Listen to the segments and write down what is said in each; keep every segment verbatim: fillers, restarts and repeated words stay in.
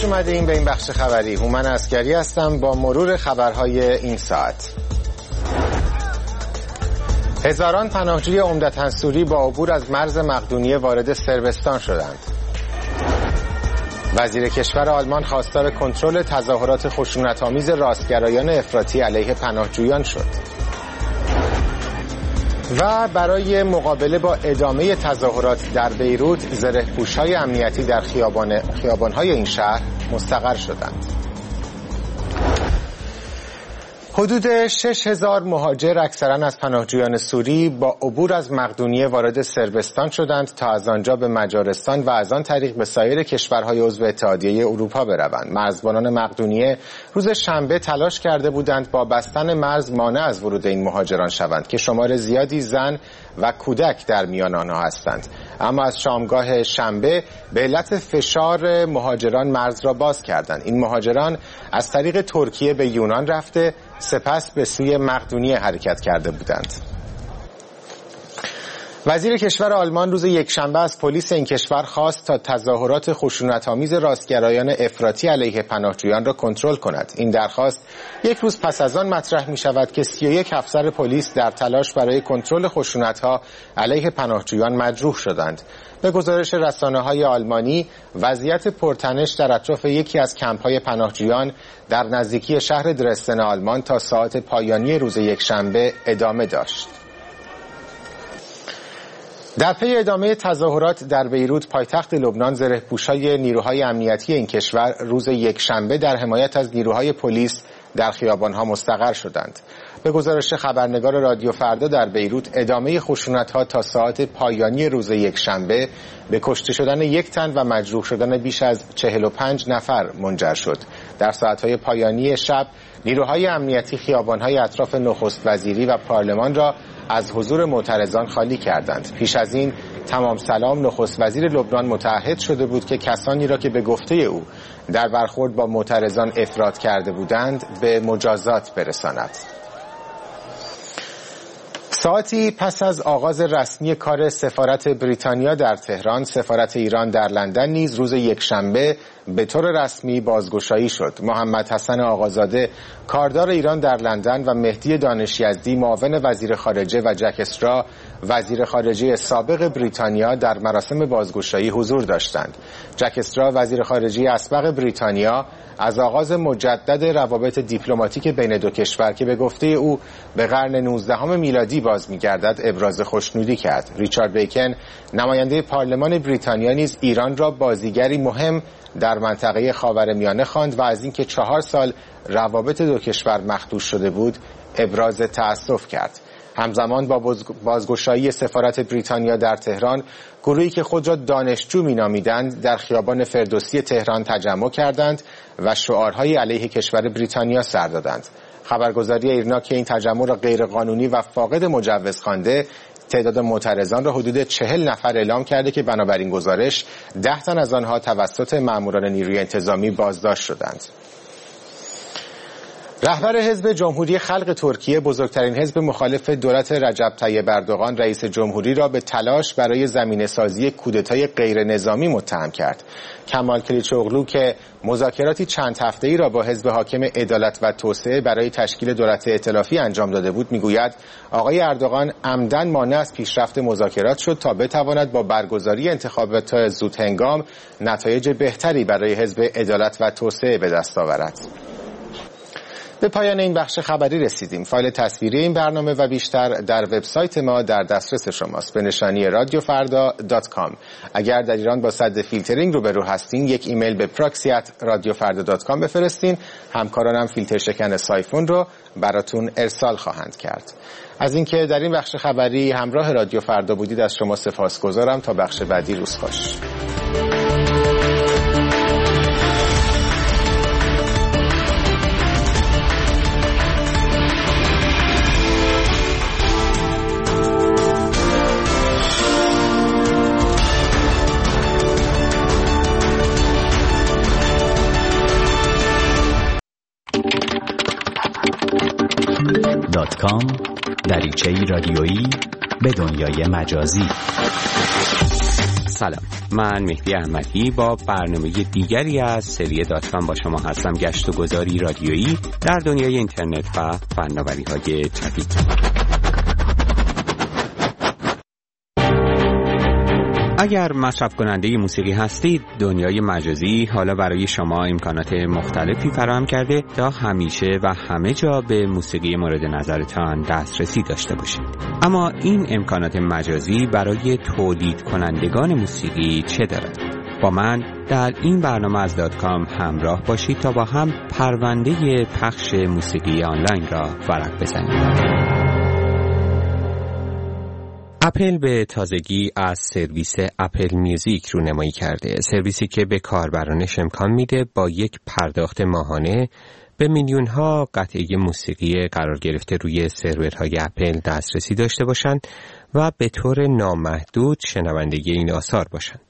اومدیم به این بخش خبری. هومن عسگری هستم با مرور خبرهای این ساعت. هزاران پناهجوی عمدتاً سوری با عبور از مرز مقدونیه وارد صربستان شدند. وزیر کشور آلمان خواستار کنترل تظاهرات خشونت‌آمیز راستگرایان افراطی علیه پناهجویان شد. و برای مقابله با ادامه تظاهرات در بیروت، زره‌پوش‌های امنیتی در خیابان خیابان‌های این شهر مستقر شدند. حدود شش هزار مهاجر اکثراً از پناهجویان سوری با عبور از مقدونیه وارد صربستان شدند تا از آنجا به مجارستان و از آن طریق به سایر کشورهای عضو اتحادیه اروپا بروند. مرزبانان مقدونیه روز شنبه تلاش کرده بودند با بستن مرز مانع از ورود این مهاجران شوند که شمار زیادی زن و کودک در میان آنها هستند، اما از شامگاه شنبه به علت فشار مهاجران مرز را باز کردند. این مهاجران از طریق ترکیه به یونان رفته سپس به سوی مقدونیه حرکت کرده بودند. وزیر کشور آلمان روز یکشنبه از پلیس این کشور خواست تا تظاهرات خشونت‌آمیز راستگرایان افراطی علیه پناهجویان را کنترل کند. این درخواست یک روز پس از آن مطرح می شود که سی و یک افسر پلیس در تلاش برای کنترل خشونت‌ها علیه پناهجویان مجروح شدند. به گزارش رسانه‌های آلمانی، وضعیت پرتنش در اطراف یکی از کمپ‌های پناهجویان در نزدیکی شهر درستن آلمان تا ساعات پایانی روز یکشنبه ادامه داشت. در پی ادامه تظاهرات در بیروت، پایتخت لبنان، زره‌پوش‌های نیروهای امنیتی این کشور روز یکشنبه در حمایت از نیروهای پلیس در خیابان‌ها مستقر شدند. به گزارش خبرنگار رادیو فردا در بیروت، ادامه خشونت‌ها تا ساعت پایانی روز یکشنبه به کشته شدن یک تن و مجروح شدن بیش از چهل و پنج نفر منجر شد. در ساعت‌های پایانی شب، نیروهای امنیتی خیابان‌های اطراف نخست وزیری و پارلمان را از حضور معترضان خالی کردند. پیش از این تمام سلام، نخست وزیر لبنان، متعهد شده بود که کسانی را که به گفته او در برخورد با معترضان افراط کرده بودند به مجازات برساند. ساعتی پس از آغاز رسمی کار سفارت بریتانیا در تهران، سفارت ایران در لندن نیز روز یکشنبه به طور رسمی بازگشایی شد. محمد حسن آقازاده، کاردار ایران در لندن، و مهدی دانش‌یزدی، معاون وزیر خارجه، و جک استرا، وزیر خارجه سابق بریتانیا، در مراسم بازگشایی حضور داشتند. جک استرا، وزیر خارجه اسبق بریتانیا، از آغاز مجدد روابط دیپلماتیک بین دو کشور که به گفته او به قرن نوزدهم میلادی باز می‌گردد ابراز خوشنودی کرد. ریچارد بیکن، نماینده پارلمان بریتانیا، نیز ایران را بازیگری مهم در منطقه خاورمیانه خواند و از اینکه چهار سال روابط دو کشور مخدوش شده بود ابراز تأسف کرد. همزمان با بازگشایی سفارت بریتانیا در تهران، گروهی که خود را دانشجو می‌نامیدند در خیابان فردوسی تهران تجمع کردند و شعارهای علیه کشور بریتانیا سر دادند. خبرگزاری ایرنا که این تجمع را غیرقانونی و فاقد مجوز خوانده، تعداد معترضان را حدود چهل نفر اعلام کرده که بنابراین گزارش ده تن از آنها توسط ماموران نیروی انتظامی بازداشت شدند. رهبر حزب جمهوری خلق ترکیه، بزرگترین حزب مخالف دولت رجب طیب اردوغان، رئیس جمهوری را به تلاش برای زمینه‌سازی کودتای غیر نظامی متهم کرد. کمال کلیچوغلو که مذاکراتی چند هفته‌ای را با حزب حاکم عدالت و توسعه برای تشکیل دولت ائتلافی انجام داده بود، میگوید آقای اردوغان عمدن مانع از پیشرفت مذاکرات شد تا بتواند با برگزاری انتخابات زودهنگام نتایج بهتری برای حزب عدالت و توسعه به دست آورد. به پایان این بخش خبری رسیدیم. فایل تصویری این برنامه و بیشتر در وبسایت ما در دسترس شماست به نشانی رادیو فردا دات کام. اگر در ایران با سد فیلترینگ روبرو هستین، یک ایمیل به پراکسی ات رادیو فردا دات کام بفرستین. همکارانم فیلتر شکن سایفون رو براتون ارسال خواهند کرد. از اینکه در این بخش خبری همراه رادیو فردا بودید از شما سپاسگزارم. تا بخش بعدی، روز خوش. دات کام، دریچه‌ای رادیویی به دنیای مجازی. سلام، من مهدی احمدی با برنامه دیگری از سری دات کام با شما هستم. گشت و گذاری رادیویی در دنیای اینترنت و فناوری‌های جدید. اگر مصرف کننده موسیقی هستید، دنیای مجازی حالا برای شما امکانات مختلفی فراهم کرده تا همیشه و همه جا به موسیقی مورد نظرتان دسترسی داشته باشید. اما این امکانات مجازی برای تولید کنندگان موسیقی چه دارد؟ با من در این برنامه از دات کام همراه باشید تا با هم پرونده پخش موسیقی آنلاین را ورق بزنیم. اپل به تازگی از سرویس اپل میوزیک رونمایی کرده، سرویسی که به کاربرانش امکان میده با یک پرداخت ماهانه به میلیون ها قطعه موسیقی قرار گرفته روی سرورهای اپل دسترسی داشته باشند و به طور نامحدود شنونده این آثار باشند.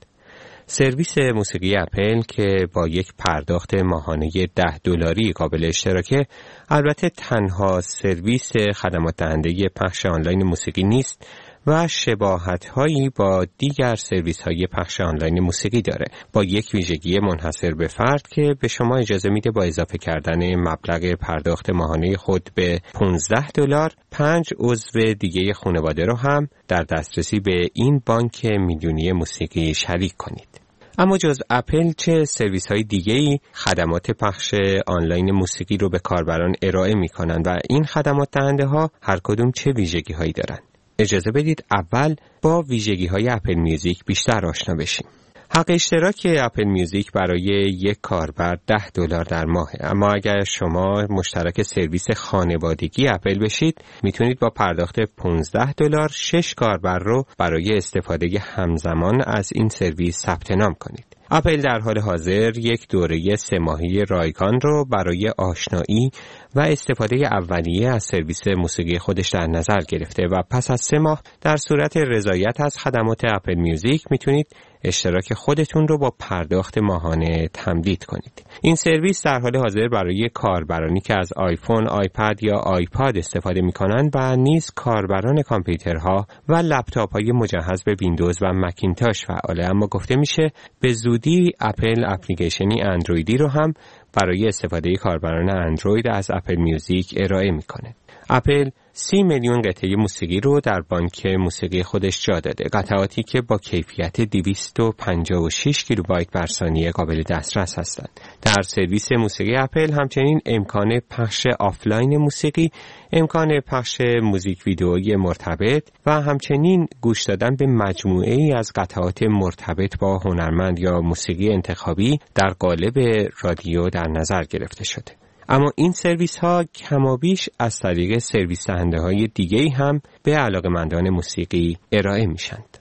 سرویس موسیقی اپل که با یک پرداخت ماهانه ده دلاری قابل اشتراکه، البته تنها سرویس خدمات دهنده پخش آنلاین موسیقی نیست و شباهت‌هایی با دیگر سرویس‌های پخش آنلاین موسیقی داره، با یک ویژگی منحصر به فرد که به شما اجازه میده با اضافه کردن مبلغ پرداخت ماهانه خود به پانزده دلار، پنج عضو دیگه خانواده رو هم در دسترسی به این بانک میلیونی موسیقی شریک کنید. اما جز اپل چه سرویس‌های دیگه‌ای خدمات پخش آنلاین موسیقی رو به کاربران ارائه می‌کنند و این خدمات دهنده‌ها هر کدوم چه ویژگی‌هایی دارند؟ اجازه بدید اول با ویژگی‌های اپل میوزیک بیشتر آشنا بشیم. حق اشتراک اپل میوزیک برای یک کاربر ده دلار در ماهه، اما اگر شما مشترک سرویس خانوادگی اپل بشید، میتونید با پرداخت پانزده دلار شش کاربر رو برای استفاده همزمان از این سرویس ثبت نام کنید. اپل در حال حاضر یک دوره سه ماهه رایگان رو برای آشنایی و استفاده اولیه از سرویس موسیقی خودش در نظر گرفته و پس از سه ماه در صورت رضایت از خدمات اپل میوزیک میتونید اشتراک خودتون رو با پرداخت ماهانه تمدید کنید. این سرویس در حال حاضر برای کاربرانی که از آیفون، آیپد یا آیپاد استفاده میکنند و نیز کاربران کامپیوترها و لپتاپ‌های مجهز به ویندوز و مکینتاش فعاله، اما گفته میشه به زودی اپل اپلیکیشنی اندرویدی رو هم برای استفاده کاربران اندروید از اپل میوزیک ارائه میکنه. اپل سی میلیون قطعه موسیقی رو در بانک موسیقی خودش جا داده، قطعاتی که با کیفیت دویست و پنجاه و شش کیلوبایت بر ثانیه قابل دسترس هستند. در سرویس موسیقی اپل همچنین امکان پخش آفلاین موسیقی، امکان پخش موزیک ویدئویی مرتبط و همچنین گوش دادن به مجموعه ای از قطعات مرتبط با هنرمند یا موسیقی انتخابی در قالب رادیو در نظر گرفته شده. اما این سرویس ها کمابیش از طریق سرویس دهنده های دیگه هم به علاقه‌مندان موسیقی ارائه میشند.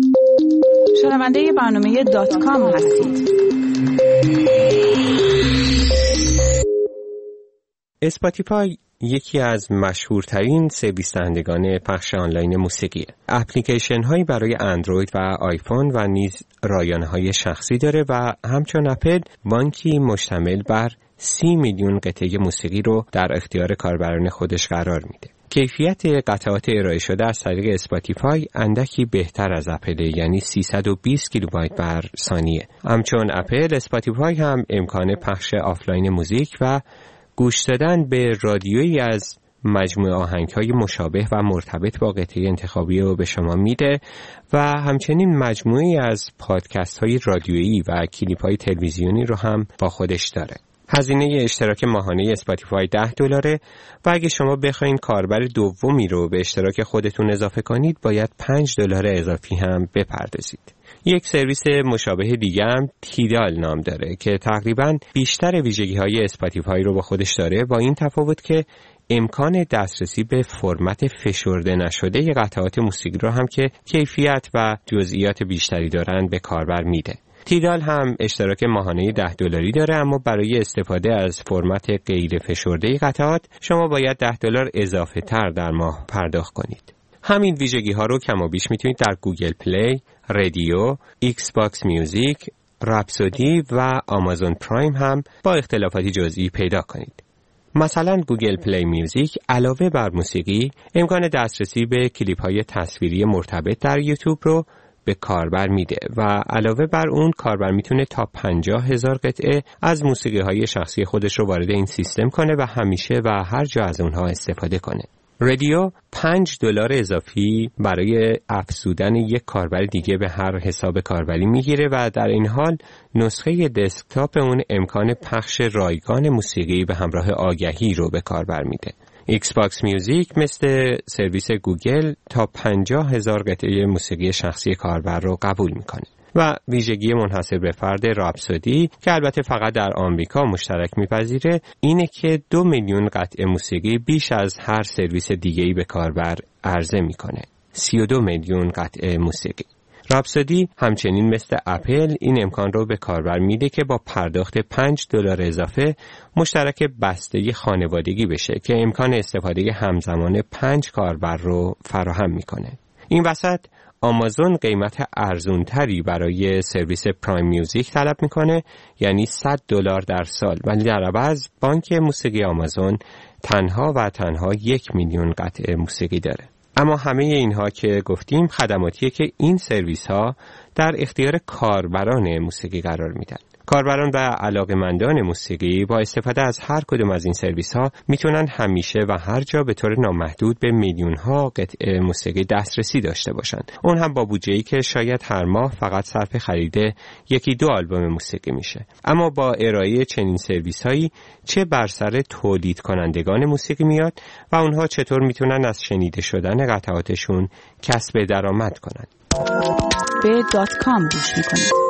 شنونده برنامه دات کام هستید. اسپاتیفای یکی از مشهورترین سرویس دهندگان پخش آنلاین موسیقیه. اپلیکیشن هایی برای اندروید و آیفون و نیز رایانه های شخصی داره و همچون اپل بانکی مشتمل بر سی میلیون قطعه موسیقی رو در اختیار کاربران خودش قرار میده. کیفیت قطعات ارائه شده از طریق اسپاتیفای اندکی بهتر از اپل، یعنی سیصد و بیست کیلوبایت بر ثانیه. همچون اپل، اسپاتیفای هم امکان پخش آفلاین موزیک و گوش دادن به رادیویی از مجموعه آهنگ‌های مشابه و مرتبط با قطعه انتخابی رو به شما میده و همچنین مجموعی از پادکست‌های رادیویی و کلیپ‌های تلویزیونی رو هم با خودش داره. هزینه اشتراک ماهانه اسپاتیفای ده دلاره و اگه شما بخواین کاربر دومی رو به اشتراک خودتون اضافه کنید باید پنج دلار اضافی هم بپردازید. یک سرویس مشابه دیگه هم تیدال نام داره که تقریباً بیشتر ویژگی‌های اسپاتیفای رو با خودش داره، با این تفاوت که امکان دسترسی به فرمت فشرده نشده قطعات موسیقی رو هم که کیفیت و جزئیات بیشتری دارن به کاربر میده. تیدال هم اشتراک ماهانه ده دلاری داره، اما برای استفاده از فرمت غیر فشرده قطعات شما باید ده دلار اضافه تر در ماه پرداخت کنید. همین ویژگی ها رو کم و بیش میتونید در گوگل پلی، رادیو، ایکس باکس میوزیک، رپسودی و آمازون پرایم هم با اختلافاتی جزئی پیدا کنید. مثلا گوگل پلی میوزیک علاوه بر موسیقی امکان دسترسی به کلیپ های تصویری مرتبط در یوتیوب رو به کاربر میده و علاوه بر اون کاربر میتونه تا پنجاه هزار قطعه از موسیقی های شخصی خودش رو وارد این سیستم کنه و همیشه و هر جا از اونها استفاده کنه. رادیو پنج دلار اضافی برای افزودن یک کاربر دیگه به هر حساب کاربری میگیره و در این حال نسخه دسکتاپ اون امکان پخش رایگان موسیقی به همراه آگهی رو به کاربر میده. ایکس باکس میوزیک مثل سرویس گوگل تا پنجاه هزار قطعه موسیقی شخصی کاربر رو قبول میکنه. و ویژگی منحصر به فرد راپسودی که البته فقط در آمریکا مشترک میپذیره اینه که دو میلیون قطعه موسیقی بیش از هر سرویس دیگه‌ای به کاربر عرضه میکنه. سی و دو میلیون قطعه موسیقی. راپسودی همچنین مثل اپل این امکان رو به کاربر میده که با پرداخت پنج دلار اضافه مشترک بستگی خانوادگی بشه که امکان استفاده همزمان پنج کاربر رو فراهم میکنه. این وسط آمازون قیمت ارزونتری برای سرویس پرایم میوزیک طلب میکنه، یعنی صد دلار در سال، ولی در عوض بانک موسیقی آمازون تنها و تنها یک میلیون قطعه موسیقی داره. اما همه اینها که گفتیم خدماتیه که این سرویس ها در اختیار کاربران موسیقی قرار میدن. کاربران و علاقه‌مندان موسیقی با استفاده از هر کدوم از این سرویس ها میتونن همیشه و هر جا به طور نامحدود به میلیون ها قطعه موسیقی دسترسی داشته باشن. اون هم با بودجه‌ای که شاید هر ماه فقط صرف خرید یکی دو آلبوم موسیقی میشه. اما با ارائه چنین سرویس هایی چه بر سر تولید کنندگان موسیقی میاد و اونها چطور میتونن از شنیده شدن قطعاتشون کسب درآمد کنن. به دات کام گوش میکنید.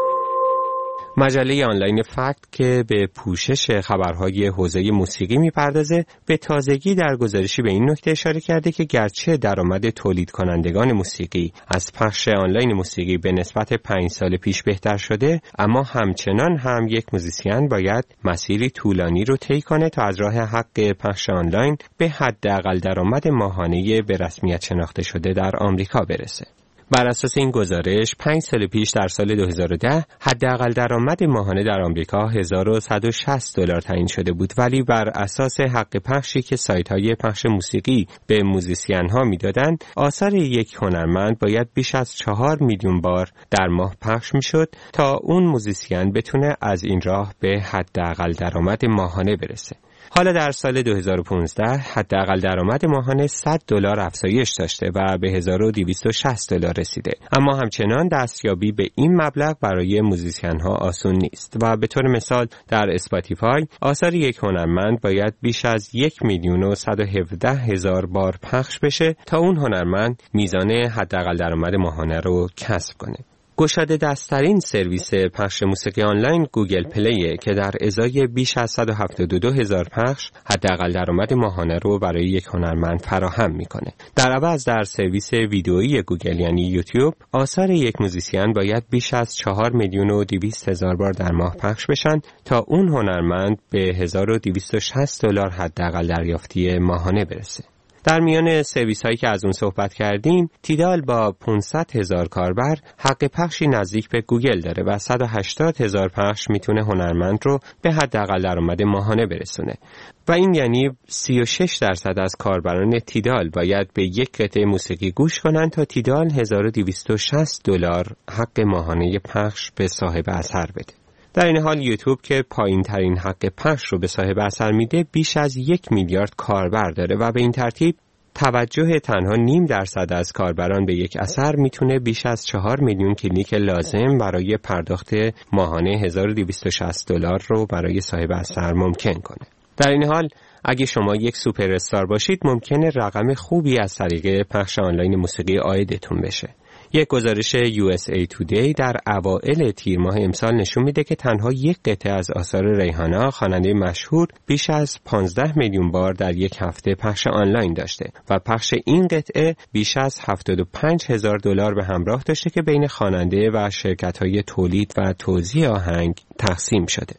مجله آنلاین فکت که به پوشش خبرهای حوزه موسیقی میپردازه به تازگی در گزارشی به این نکته اشاره کرده که گرچه درآمد تولید کنندگان موسیقی از پخش آنلاین موسیقی به نسبت پنج سال پیش بهتر شده، اما همچنان هم یک موزیسین باید مسیری طولانی رو طی کنه تا از راه حق پخش آنلاین به حداقل درآمد ماهانه به رسمیت شناخته شده در آمریکا برسه. بر اساس این گزارش پنج سال پیش در سال دو هزار و ده حداقل درآمد ماهانه در آمریکا هزار و صد و شصت دلار تعیین شده بود، ولی بر اساس حق پخشی که سایت‌های پخش موسیقی به موزیسین‌ها میدادند آثار یک هنرمند باید بیش از چهار میلیون بار در ماه پخش میشد تا اون موزیسین بتونه از این راه به حداقل درآمد ماهانه برسه. حالا در سال دو هزار و پانزده حداقل درآمد ماهانه صد دلار افزایش داشته و به هزار و دویست و شصت دلار رسیده، اما همچنان دستیابی به این مبلغ برای موزیسین‌ها آسون نیست و به طور مثال در اسپاتیفای آثار یک هنرمند باید بیش از یک میلیون و صد و هفده هزار بار پخش بشه تا اون هنرمند میزان حداقل درآمد ماهانه رو کسب کنه. گشاده دست‌ترین سرویس پخش موسیقی آنلاین گوگل پلی که در ازای بیش از صد و هفتاد و دو هزار پخش حداقل درآمد ماهانه رو برای یک هنرمند فراهم میکنه. در عوض در سرویس ویدئویی گوگل یعنی یوتیوب آثار یک موزیسین باید بیش از چهار میلیون و دویست هزار بار در ماه پخش بشن تا اون هنرمند به هزار و دویست و شصت دلار حداقل دریافتی ماهانه برسه. در میان سرویس هایی که از اون صحبت کردیم، تیدال با پانصد هزار کاربر حق پخشی نزدیک به گوگل داره و صد و هشتاد هزار پخش میتونه هنرمند رو به حداقل درآمد ماهانه برسونه و این یعنی سی و شش درصد از کاربران تیدال باید به یک قطعه موسیقی گوش کنن تا تیدال هزار و دویست و شصت دلار حق ماهانه پخش به صاحب اثر بده. در این حال یوتیوب که پایین ترین حق پخش رو به صاحب اثر میده بیش از یک میلیارد کاربر داره و به این ترتیب توجه تنها نیم درصد از کاربران به یک اثر میتونه بیش از چهار میلیون کلیک لازم برای پرداخت ماهانه هزار و دویست و شصت دلار رو برای صاحب اثر ممکن کنه. در این حال اگه شما یک سوپر استار باشید ممکنه رقم خوبی از طریق پخش آنلاین موسیقی عایدتون بشه. یک گزارش یو اس ای تودی در اوائل تیر ماه امسال نشون میده که تنها یک قطعه از آثار ریحانا خواننده مشهور بیش از پانزده میلیون بار در یک هفته پخش آنلاین داشته و پخش این قطعه بیش از هفتاد و پنج هزار دلار به همراه داشته که بین خواننده و شرکت‌های تولید و توزیع آهنگ تقسیم شده.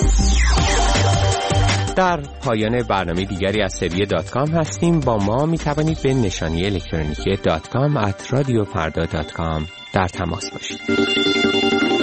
در پایان برنامه دیگری از سری دات کام هستیم. با ما می توانید به نشانی الکترونیکی دات کام ات رادیو فردا دات کام در تماس باشید.